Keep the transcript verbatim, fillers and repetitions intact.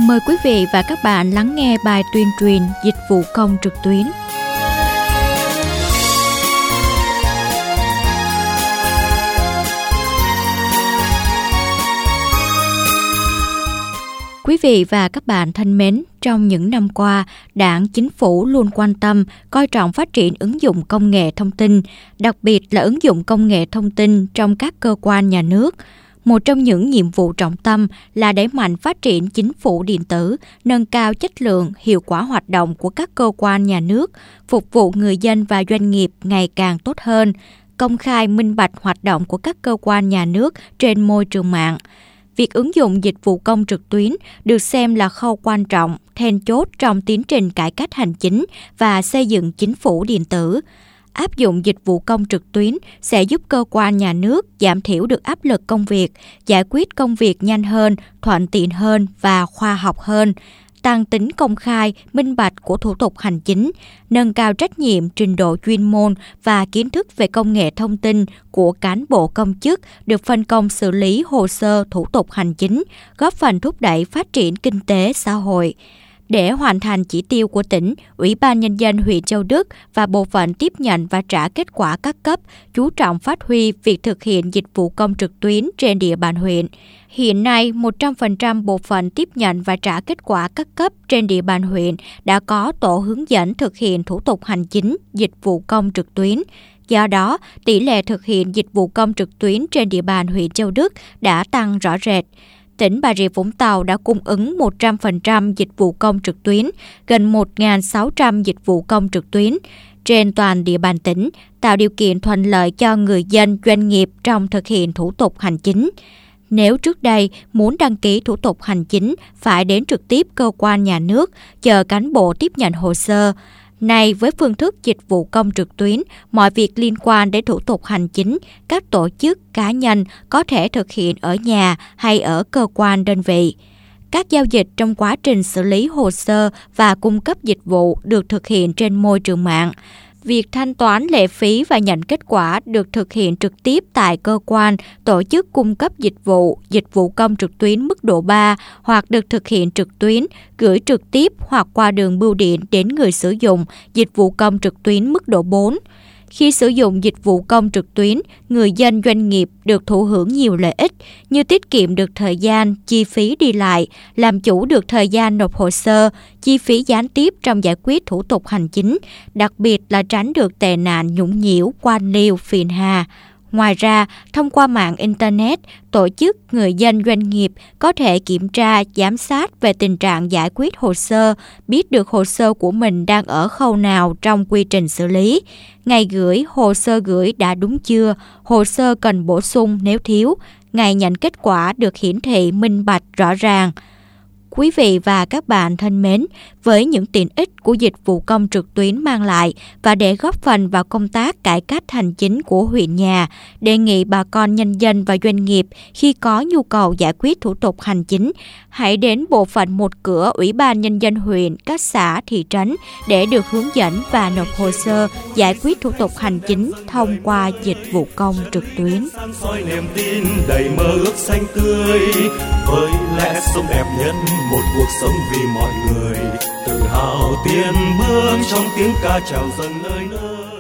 Mời quý vị và các bạn lắng nghe bài tuyên truyền dịch vụ công trực tuyến. Quý vị và các bạn thân mến, trong những năm qua, Đảng, Chính phủ luôn quan tâm, coi trọng phát triển ứng dụng công nghệ thông tin, đặc biệt là ứng dụng công nghệ thông tin trong các cơ quan nhà nước. Một trong những nhiệm vụ trọng tâm là đẩy mạnh phát triển chính phủ điện tử, nâng cao chất lượng, hiệu quả hoạt động của các cơ quan nhà nước, phục vụ người dân và doanh nghiệp ngày càng tốt hơn, công khai minh bạch hoạt động của các cơ quan nhà nước trên môi trường mạng. Việc ứng dụng dịch vụ công trực tuyến được xem là khâu quan trọng, then chốt trong tiến trình cải cách hành chính và xây dựng chính phủ điện tử. Áp dụng dịch vụ công trực tuyến sẽ giúp cơ quan nhà nước giảm thiểu được áp lực công việc, giải quyết công việc nhanh hơn, thuận tiện hơn và khoa học hơn, tăng tính công khai, minh bạch của thủ tục hành chính, nâng cao trách nhiệm, trình độ chuyên môn và kiến thức về công nghệ thông tin của cán bộ công chức được phân công xử lý hồ sơ thủ tục hành chính, góp phần thúc đẩy phát triển kinh tế xã hội. Để hoàn thành chỉ tiêu của tỉnh, Ủy ban Nhân dân huyện Châu Đức và Bộ phận tiếp nhận và trả kết quả các cấp chú trọng phát huy việc thực hiện dịch vụ công trực tuyến trên địa bàn huyện. Hiện nay, một trăm phần trăm bộ phận tiếp nhận và trả kết quả các cấp trên địa bàn huyện đã có tổ hướng dẫn thực hiện thủ tục hành chính, dịch vụ công trực tuyến. Do đó, tỷ lệ thực hiện dịch vụ công trực tuyến trên địa bàn huyện Châu Đức đã tăng rõ rệt. Tỉnh Bà Rịa Vũng Tàu đã cung ứng một trăm phần trăm dịch vụ công trực tuyến, gần một nghìn sáu trăm dịch vụ công trực tuyến trên toàn địa bàn tỉnh, tạo điều kiện thuận lợi cho người dân, doanh nghiệp trong thực hiện thủ tục hành chính. Nếu trước đây muốn đăng ký thủ tục hành chính phải đến trực tiếp cơ quan nhà nước, chờ cán bộ tiếp nhận hồ sơ, nay với phương thức dịch vụ công trực tuyến, mọi việc liên quan đến thủ tục hành chính, các tổ chức, cá nhân có thể thực hiện ở nhà hay ở cơ quan đơn vị. Các giao dịch trong quá trình xử lý hồ sơ và cung cấp dịch vụ được thực hiện trên môi trường mạng. Việc thanh toán lệ phí và nhận kết quả được thực hiện trực tiếp tại cơ quan, tổ chức cung cấp dịch vụ, dịch vụ công trực tuyến mức độ ba hoặc được thực hiện trực tuyến, gửi trực tiếp hoặc qua đường bưu điện đến người sử dụng, dịch vụ công trực tuyến mức độ bốn. Khi sử dụng dịch vụ công trực tuyến, người dân doanh nghiệp được thụ hưởng nhiều lợi ích như tiết kiệm được thời gian, chi phí đi lại, làm chủ được thời gian nộp hồ sơ, chi phí gián tiếp trong giải quyết thủ tục hành chính, đặc biệt là tránh được tệ nạn nhũng nhiễu, quan liêu, phiền hà. Ngoài ra, thông qua mạng Internet, tổ chức, người dân doanh nghiệp có thể kiểm tra, giám sát về tình trạng giải quyết hồ sơ, biết được hồ sơ của mình đang ở khâu nào trong quy trình xử lý. Ngày gửi, hồ sơ gửi đã đúng chưa, hồ sơ cần bổ sung nếu thiếu, ngày nhận kết quả được hiển thị minh bạch rõ ràng. Quý vị và các bạn thân mến, với những tiện ích của dịch vụ công trực tuyến mang lại và để góp phần vào công tác cải cách hành chính của huyện nhà, đề nghị bà con nhân dân và doanh nghiệp khi có nhu cầu giải quyết thủ tục hành chính, hãy đến bộ phận một cửa Ủy ban Nhân dân huyện, các xã, thị trấn để được hướng dẫn và nộp hồ sơ giải quyết thủ tục hành chính thông qua dịch vụ công trực tuyến. Soi niềm tin đầy mơ ước xanh tươi, với lẽ sống đẹp nhất một cuộc sống vì mọi người, tự hào tiến bước trong tiếng ca chào dâng nơi nơi.